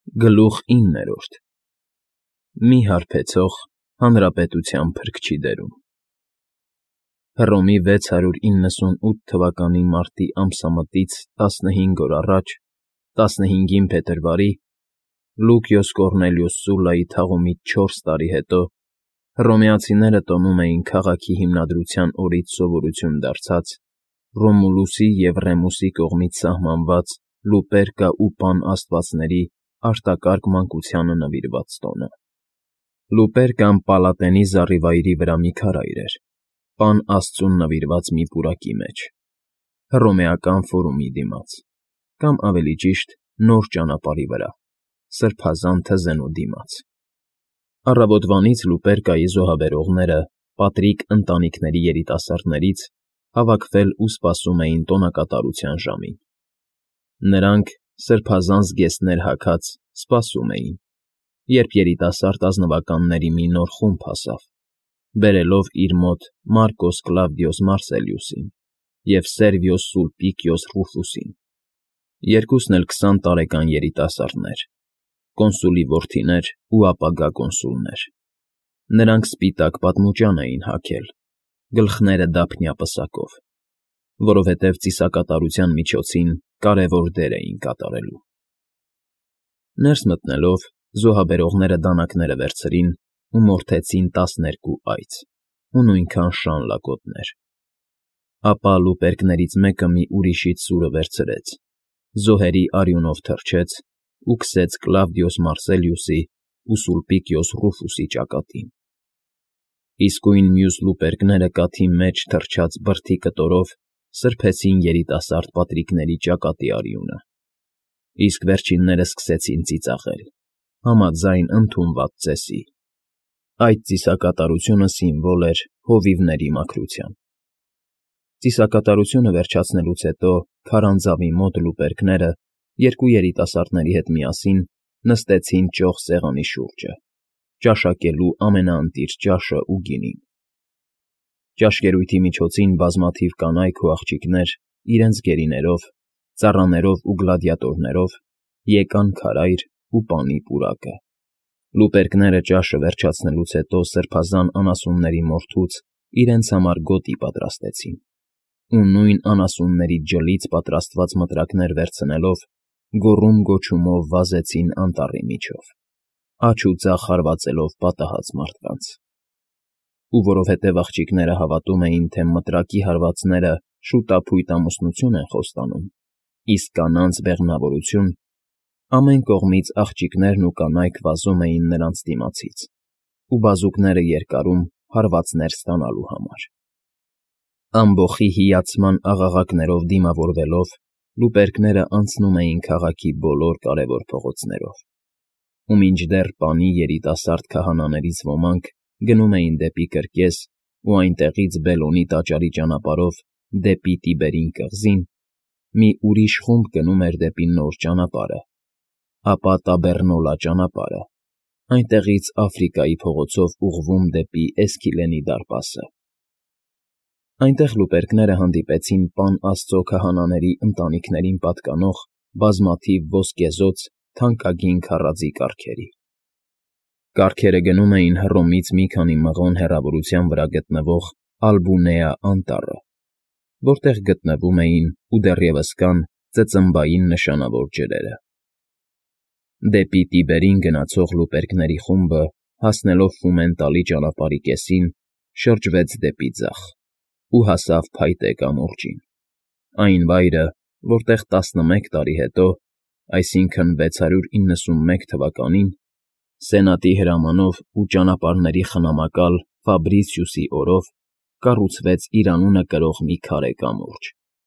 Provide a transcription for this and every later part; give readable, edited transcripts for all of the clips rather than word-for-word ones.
Գլուխ 9. Մի հարբեցող հանրապետության փրկչի դերում։ Հռոմի 698 թվականի մարտի ամսամտից 15 օր առաջ, 15-ին փետրվարի, Լուկիոս Կոռնելիուս Սուլլայի թաղումից 4 տարի հետո, հռոմեացիները տոնում էին քաղաքի հիմնադրության օրից սովորություն դարձած Ռոմուլուսի և Ռեմուսի կողմից սահմանված Լուպերկա ու Պան աստվածների արտակարգ մանկությանը նվիրված տոնը։ Լուպերկան Պալատենի զառիվայրի վրա մի քարայր էր, Պան աստծուն նվիրված մի պուրակի մեջ, հռոմեական ֆորումի դիմաց, կամ ավելի ճիշտ, նոր ճանապարհի վրա, սրբազան թզենու դիմաց։ Առավոտվանից Լուպերկայի զոհաբերողները, պատրիկ ընտանիքների երիտասարդներից, հավաքվել ու սպասում էին տոնակատարության ժամին։ Նրանք, սրբազան զգեստներ հագած, սպասում էին, երբ երիտասարդ ազնվականների մի նոր խումբ հասավ, բերելով իր մոտ Մարկոս Կլավդիոս Մարսելիուսին և Սերվիոս Սուլպիկիոս Ռուֆուսին, երկուսն էլ 20 տարեկան երիտասարդներ, կոնսուլի որդիներ ու ապագա կոնսուլներ։ Նրանք սպիտակ պատմուճան էին հագել, գլխները դափնյա պսակով, որովհետև ծիսակատարության միջոցին կարևոր դեր էին կատարելու։ Ներս մտնելով, զոհաբերողները դանակները վերցրին ու մորթեցին 12 այծ ու նույնքան շան լակոտներ։ Ապա լուպերկներից մեկը մի ուրիշից սուրը վերցրեց, զոհերի արյունով թրջեց ու քսեց Կլավդիոս Մարսելիուսի ու Սուլպիկիոս Ռուֆուսի ճակատին։ Իսկույն մյուս լուպերկները կաթի մեջ թրջած բրդի կտորով սրբեցին երիտասարդ պատրիկների ճակատի արյունը, իսկ վերջինները սկսեցին ծիծաղել, համաձայն ընդունված ծեսի։ Այդ ծիսակատարությունը սիմվոլ էր հովիվների մաքրության։ Ծիսակատարությունը վերջացնելուց հետո քարանձավի մոտ լուպերկները երկու երիտասարդների հետ միասին նստեցին ճոխ սեղանի շուրջը, ճաշակելու ամենաընտիր ճաշը ու գինին։ Ճաշկերույթի միջոցին բազմաթիվ կանայք ու աղջիկներ իրենց գերիներով, ծառաներով ու գլադիատորներով եկան քարայր ու պանի պուրակը։ Լուպերկները ճաշը վերջացնելուց հետո սրբազան անասունների մորթուց իրենց համար գոտի պատրաստեցին ու նույն անասունների ջլից պատրաստված մտրակներ վերցնելով գոռում-գոչումով վազեցին անտառի միջով, աջ ու ձախ հարվածելով պատահած մարդկանց։ Ու որովհետև աղջիկները հավատում էին, թե մտրակի հարվածները շուտափույթ ամուսնություն են խոստանում, իսկ կանանց բեղմնավորություն, ամեն կողմից աղջիկներն ու կանայք վազում էին նրանց դիմացից ու բազուկները երկարում հարվածներ ստանալու համար։ Ամբոխի հիացման աղաղակներով դիմավորվելով, լուպերկները անցնում էին քաղաքի բոլոր կարևոր փողոցներով, ու մինչդեռ պանի երիտասարդ քահանաներից ոմանք գնում էին դեպի կրկես ու այնտեղից Բելոնի տաճարի ճանապարհով դեպի Տիբերին կղզին, մի ուրիշ խումբ գնում էր դեպի նոր ճանապարհը, ապա Տաբեռնոլա ճանապարհը, այնտեղից Աֆրիկայի փողոցով ուղղվում դեպի Էսքիլենի դարպասը։ Այնտեղ լուպերկները հանդիպեցին Պան Աստծո քահանաների ընտանիքներին պատկանող բազմաթիվ ոսկեզօծ թանկագին քարաձի կառքերի։ Կառքերը գնում էին Հռոմից մի քանի մղոն հեռավորության վրա գտնվող Ալբունեա անտառը, որտեղ գտնվում էին ու դեռևս կան ծծմբային նշանավոր ջրերը։ Դեպի Տիբերին գնացող լուպերկների խումբը, հասնելով Ֆումենտալի ճանապարհի կեսին, շրջվեց դեպի ձախ ու հասավ փայտե կամուրջին, այն վայրը, որտեղ 11 տարի հետո, այսինքն 691 թվականին, Սենատի հրամանով ու ճանապարհների խնամակալ Ֆաբրիցիուսի օրով կառուցվեց իր անունը կրող մի քարե կամուրջ։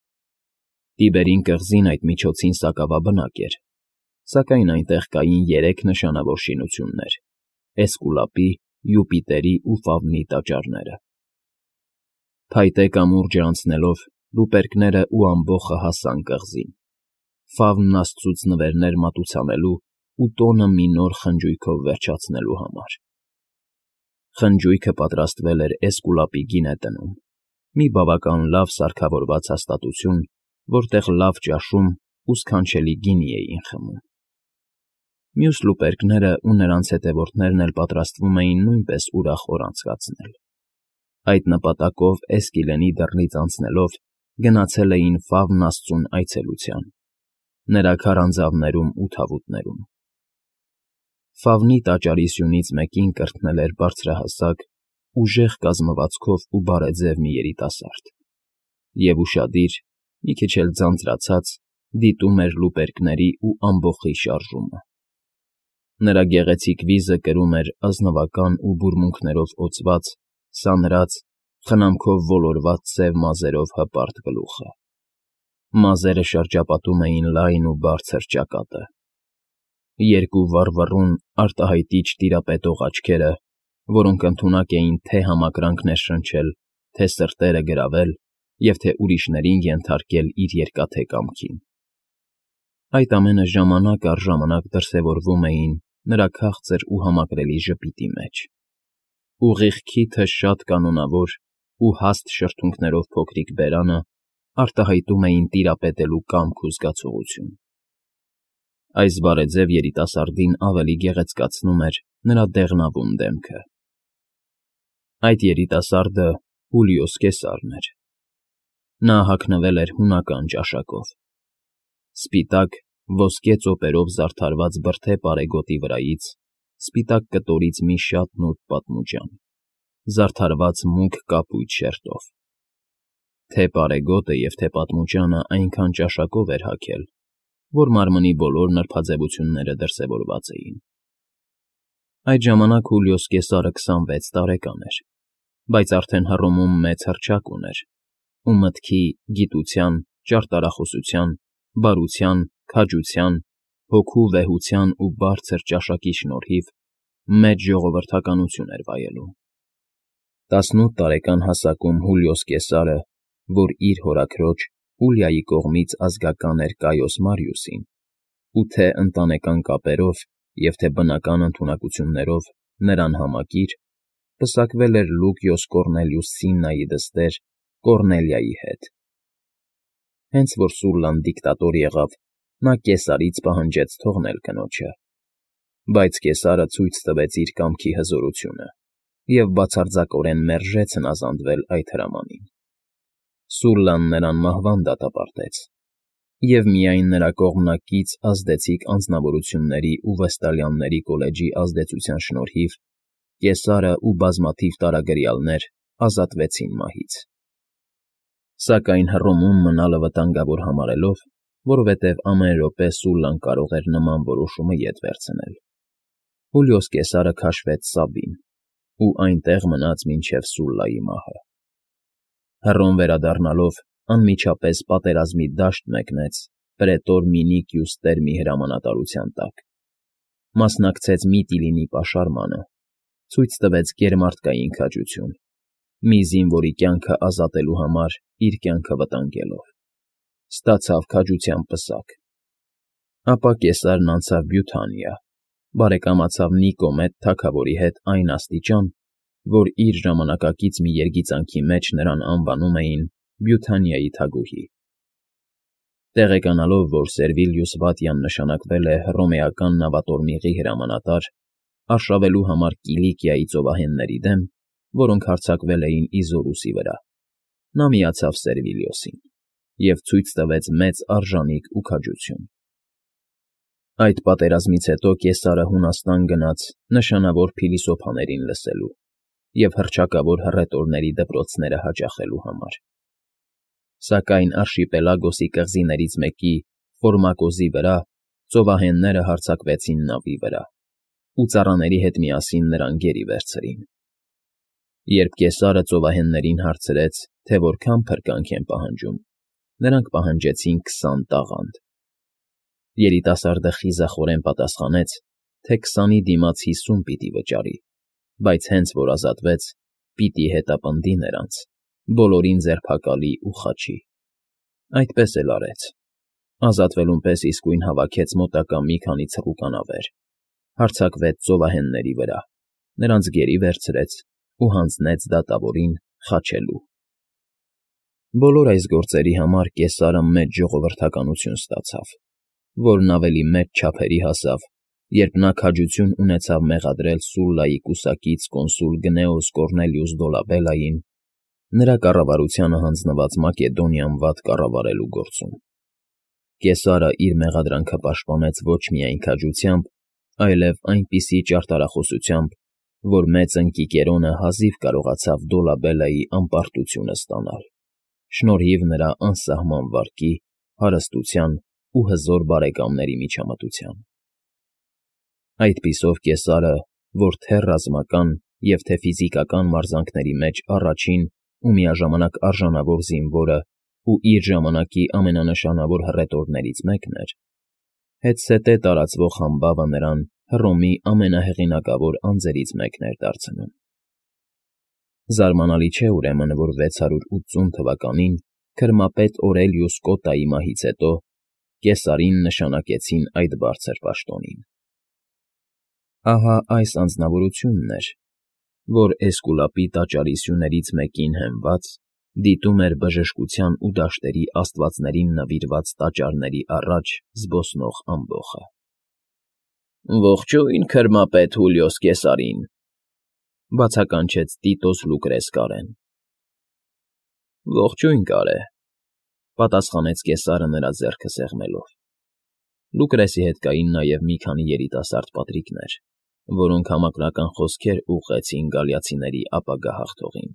Տիբերին կղզին այդ միջոցին սակավաբնակ էր, սակայն այնտեղ կային 3 նշանավոր շինություններ՝ Էսկուլապի, Յուպիտերի ու Ֆավնի տաճարները։ Փայտե կամուրջը անցնելով, լուպերկները ու ամբոխը հասան կղզին, Ֆավնն աստծուց նվերներ մատուցանելու ու տոնը մի նոր խնջույքով վերջացնելու համար։ Խնջույքը պատրաստվել էր Էսկուլապի գինետնում, մի բավական լավ սարքավորված հաստատություն, որտեղ լավ ճաշում ու սքանչելի գինի էին խմում։ Մյուս լուպերկները ու նրանց հետևորդներն էլ պատրաստվում էին նույնպես ուրախ օր անցկացնել։ Այդ նպատակով Էսկիլենի դռնից անցնելով գնացել էին Ֆավն աստծուն այցելության, նրա քարանձավներում ու թավուտներում։ Ֆավնի տաճարի սյունից մեկին կրթնել էր բարձրահասակ, ուժեղ կազմվածքով ու բարեձև մի երիտասարդ, և ուշադիր, մի քիչ էլ ձանձրացած, դիտում էր լուպերկների ու ամբոխի շարժումը։ Նրա գեղեցիկ վիզը կրում էր ազնվական ու բուրմունքներով օծված, սանրած, խնամքով ոլորված սև մազերով հպարտ գլուխը։ Մազերը շրջապատում էին լայն ու բարձր ճակատը։ Երկու վառվռուն, արտահայտիչ տիրապետող աչքերը, որոնք ընդունակ էին թե համակրանքներ շնչել, թե սրտերը գրավել և թե ուրիշներին ենթարկել իր երկաթե կամքին։ Այդ ամենը ժամանակ առ ժամանակ դրսևորվում էին նրա քաղցր ու համակրելի ժպիտի մեջ։ Ուղիղ քիթը շատ կանոնավոր ու հաստ շրթունքներով փոքրիկ բերանը արտահայտում էին տիրապետելու կամք ու զգացողություն։ Այս բարեձև երիտասարդին ավելի գեղեցկացնում էր նրա դեղնավուն դեմքը։ Այդ երիտասարդը Հուլիոս Կեսարն էր։ Նա հագնվել էր հունական ճաշակով։ Սպիտակ, ոսկե ծոպերով զարդարված բրդե պարեգոտի վրայից, սպիտակ կտորից մի շատ նուրբ պատմուջան, զարդարված մուգ կապույտ շերտով։ Թե պարեգոտը և թե պատմուջանը այնքան ճաշակով էր հագել, որ մարմնի բոլոր նրբաձևությունները դրսևորված էին։ Այդ ժամանակ Հուլիոս Կեսարը 26 տարեկան էր, բայց արդեն Հռոմում մեծ հռչակ ուներ ու մտքի, գիտության, ճարտարախոսության, բարության, քաջության, հոգու վեհության ու բարձր ճաշակի շնորհիվ մեծ ժողովրդականություն էր վայելում։ 18 տարեկան հասակում Հուլիոս Կեսարը, որ իր հորաքրոջ Հուլիայի կողմից ազգական էր Կայոս Մարիուսին, ու թե ընտանեկան կապերով և թե բնական ընդունակություններով նրան համակիր, պսակվել էր Լուկիոս Կոռնելիուս Սիննայի դստեր Կոռնելիայի հետ։ Հենց որ Սուլլան դիկտատոր եղավ, նա Կեսարից պահանջեց թողնել կնոջը, բայց Կեսարը ցույց տվեց իր կամքի հզորությունը և բացարձակորեն մերժեց հնազանդվել այդ հրամանին։ Սուլլան նրան մահվան դատապարտեց, և միայն նրա կողմնակից ազդեցիկ անձնավորությունների ու վեստալյանների կոլեջի ազդեցության շնորհիվ Կեսարը ու բազմաթիվ տարագրյալներ ազատվեցին մահից։ Սակայն Հռոմում մնալը վտանգավոր համարելով, որովհետև ամեն րոպե Սուլլան կարող էր նման որոշումը ետ վերցնել, Հուլիոս Կեսարը քաշվեց Սաբին ու այնտեղ մնաց մինչև Սուլլայի մահը։ Հռոմ վերադառնալով անմիջապես պատերազմի դաշտ մեկնեց պրետոր Մինիկիուս Տերմի հրամանատարության տակ, մասնակցեց Միտիլինի պաշարմանը, ցույց տվեց գերմարտկային քաջություն, մի զինվորի կյանքը ազատելու համար իր կյանքը վտանգելով, ստացավ քաջության պսակ։ Ապա Կեսարն անցավ Բյութանիա, բարեկամացավ Նիկոմեդ թագավորի հետ այն աստիճան, որ իր ժամանակակից մի երգիծանքի մեջ նրան անվանում էին Բյութանիայի թագուհի։ Տեղեկանալով, որ Սերվիլիուս Վատյան նշանակվել է հռոմեական նավատորմիղի հրամանատար, արշավելու համար Կիլիկիայի ծովահենների դեմ, որոնք հարձակվել էին Իզորուսի վրա, նա միացավ Սերվիլիոսին և ցույց տվեց մեծ արժանիք ու քաջություն։ Այդ պատերազմից հետո Կեսարը Հունաստան գնաց նշանավոր փիլիսոփաներին լսելու և հռչակավոր հռետորների դպրոցները հաճախելու համար։ Սակայն Արշիպելագոսի կղզիներից մեկի Ֆորմակոզի վրա ծովահենները հարձակվեցին նավի վրա ու ծառաների հետ միասին նրան գերի վերցրին։ Երբ Կեսարը ծովահեններին հարցրեց, թե որքան փրկանք են պահանջում, նրանք պահանջեցին 20 տաղանդ։ Երիտասարդը խիզախորեն պատասխանեց, թե 20-ի դիմաց 50 պիտի վճարի, բայց հենց որ ազատվեց, պիտի հետապնդի նրանց, բոլորին ձերբակալի ու խաչի։ Այդպես էլ արեց։ Ազատվելուն պես իսկույն հավաքեց մոտակա մի քանի ցռուկանավեր, հարձակվեց ծովահենների վրա, նրանց գերի վերցրեց ու հանձնեց դատավորին խաչելու։ Բոլոր այս գործերի համար Կեսարը մեծ ժողովրդականություն ստացավ, որն ավելի մեծ չափերի հասավ, երբ նա քաջություն ունեցավ մեղադրել Սուլլայի կուսակից կոնսուլ Գնեոս Կոռնելիուս Դոլաբելլային, նրա կառավարությանը հանձնված Մակեդոնիան վատ կառավարելու գործում։ Կեսարը իր մեղադրանքը պաշտպանեց ոչ միայն քաջությամբ, այլև այնպիսի ճարտարախոսությամբ, որ մեծ ընկիկերոնը հազիվ կարողացավ Դոլաբելլայի անպարտությունը ստանալ, շնորհիվ նրա անսահման վարկի, հարստության ու հզոր բարեկամների միջամտության։ Այդպիսով Կեսարը, որ թե ռազմական և թե ֆիզիկական մարձանքների մեջ առաջին ու միաժամանակ արժանավոր զինվորը ու իր ժամանակի ամենանշանավոր հռետորներից մեկն էր, հետզհետե տարածվող համբավը նրան Հռոմի ամենահեղինակավոր անձերից մեկն էր դարձնում։ Զարմանալի չէ, ուրեմն, որ 680 թվականին քրմապետ Օրելիուս Կոտայի մահից հետո Կեսարին նշանակեցին այդ բարձր պաշտոնին։ Ահա այս անձնավորությունն էր, որ Էսկուլապի տաճարի սյուներից մեկին հենված դիտում էր բժշկության ու դաշտերի աստվածներին նվիրված տաճարների առաջ զբոսնող ամբոխը։ «Ողջույն, քրմապետ Հուլիոս Կեսարին», բացականչեց Տիտոս Լուկրես Կարեն։ «Ողջույն, Կարե», պատասխանեց Կեսարը նրա ձեռքը սեղմելով։ Լուկրեսի հետ կային նաև մի քանի երիտասարդ պատրիկներ, որոնք համակրական խոսքեր ուղղեցին գալիացիների ապագա հաղթողին։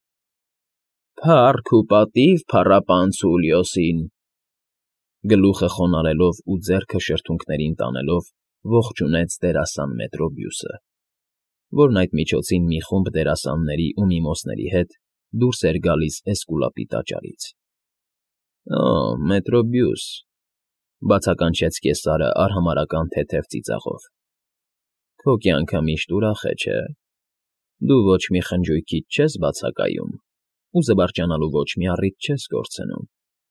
«Փառք ու պատիվ փառապանծ Հուլիոսին», գլուխը խոնարհելով ու ձեռքը շրթունքներին տանելով ողջունեց դերասան Մետրոբիուսը, որն այդ միջոցին մի խումբ դերասանների ու միմոսների հետ դուրս էր գալիս Էսկուլապի տաճարից։ «Օ, Մետրոբիուս», բացականչեց Կեսարը արհամարհական թեթև ծիծաղով, «քո կյանքը միշտ ուրախ է, չէ՞։ Դու ոչ մի խնջույքից չես բացակայում ու զվարճանալու ոչ մի առիթ չես կորցնում»։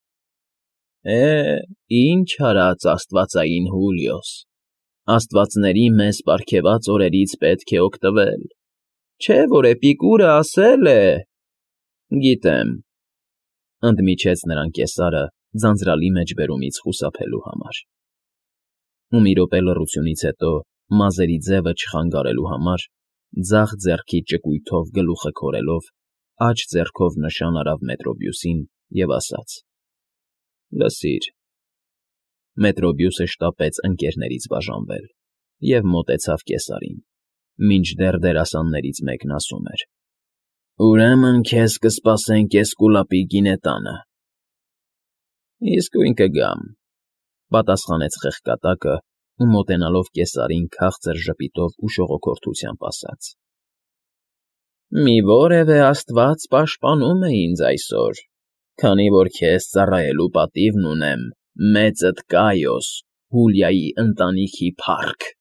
Ինչ արած աստվածային Հուլիոս, աստվածների մեզ պարգևած օրերից պետք է օգտվել, չէ՞ որ Էպիկուրը ասել է։ Գիտեմ, ընդմիջեց նրան Կեսարը ձանձրալի մեջբերումից խուսափելու համար։ Ու մի րոպե լռությունից հետո, մազերի ձևը չխանգարելու համար, ձախ ձեռքի ճկույթով գլուխը քորելով, աջ ձեռքով նշան արավ Մետրոբիուսին և ասաց. «Լսիր»։ Մետրոբիուսը շտապեց ընկերներից բաժանվել և մոտեցավ Կեսարին, մինչդեռ դերասաններից մեկն ասում էր. «Ուրեմն քեզ կսպասենք Էսկուլապի գինետանը»։ «Իսկույն կգամ», պատասխանեց խեղկատակը ու մոտենալով Կեսարին քաղցր ժպիտով ու շողոքորթությամբ ասաց. «Մի որևէ աստված պաշտպանում է ինձ այսօր, քանի որ քեզ ծառայելու պատիվն ունեմ մեծդ Կայոս, Հուլիայի ընտանիքի փառք»։